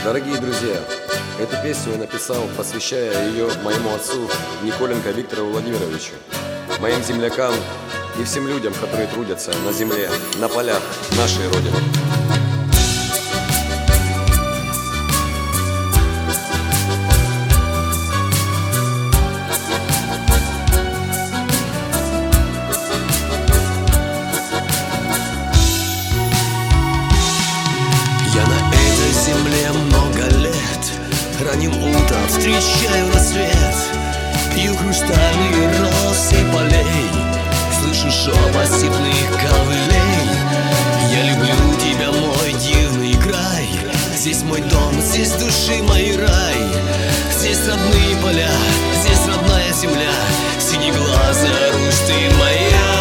Дорогие друзья, эту песню я написал, посвящая ее моему отцу Николенко Виктору Владимировичу, моим землякам и всем людям, которые трудятся на земле, на полях нашей Родины. Я на этой земле много лет, ранним утром встречаю рассвет, пью хрустальные росы полей, слышу шепот степных ковылей. Я люблю тебя, мой дивный край, здесь мой дом, здесь души мой рай. Здесь родные поля, здесь родная земля, синеглазая русь ты моя.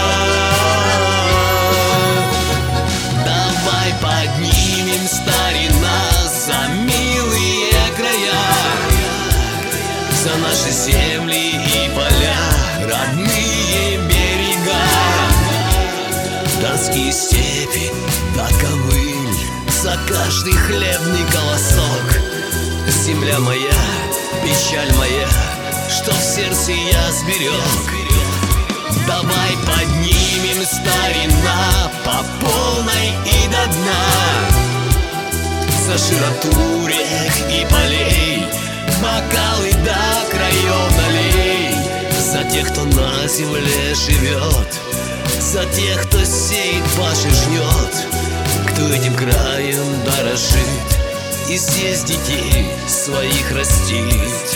Давай поднимем, старина, за милые края, за наши земли и поля, родные берега. Донские степи, да ковыль, за каждый хлебный колосок. Земля моя, печаль моя, что в сердце я сберег. Давай поднимем, старина, по полной и до дна, за широту рек и полей, бокалы до краев налей. За тех, кто на земле живет, за тех, кто сеет, пашет, жнет, кто этим краем дорожит и здесь детей своих растит.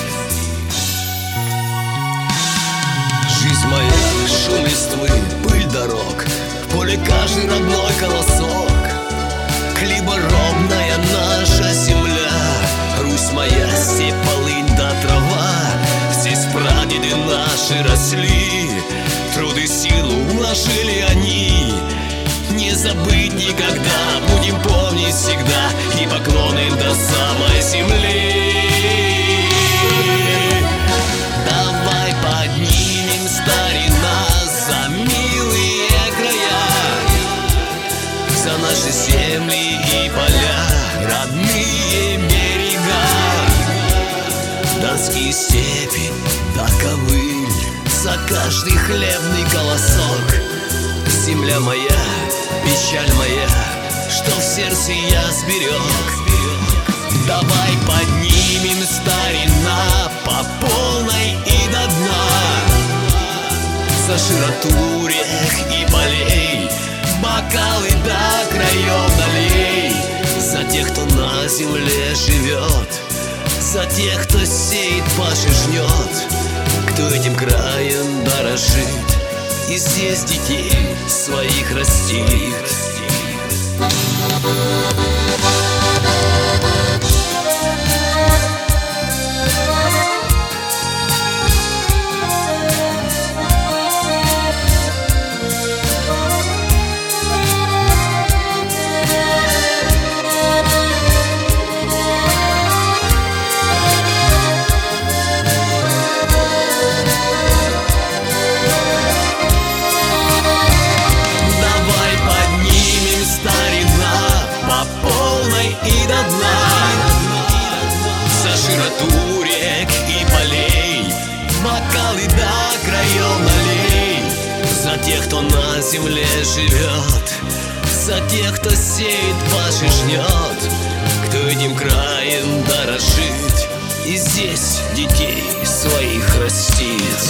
Жизнь моя, шум листвы, пыль дорог, в поле каждый родной колосок. Хлеборобная наша земля, Русь моя, степь, полынь да трава. Здесь прадеды наши росли, труд и силу вложили они. Не забыть никогда, будем помнить всегда, и поклоны до самой земли. Давай поднимем, старина, за милые края, за наши земли и поля, родные берега. Донские степи, да ковыль, за каждый хлебный колосок. Земля моя, печаль моя, что в сердце я сберег. Давай поднимем, старина, по полной и до дна, за широту рек и полей, бокалы до краев налей. За тех, кто на земле живет, за тех, кто сеет, пашет, жнет, кто этим краем дорожит и здесь детей своих растит. И до дна, за широту рек и полей, бокалы до краев налей. За тех, кто на земле живет, за тех, кто сеет, пашет, жнет, кто этим краем дорожит и здесь детей своих растит.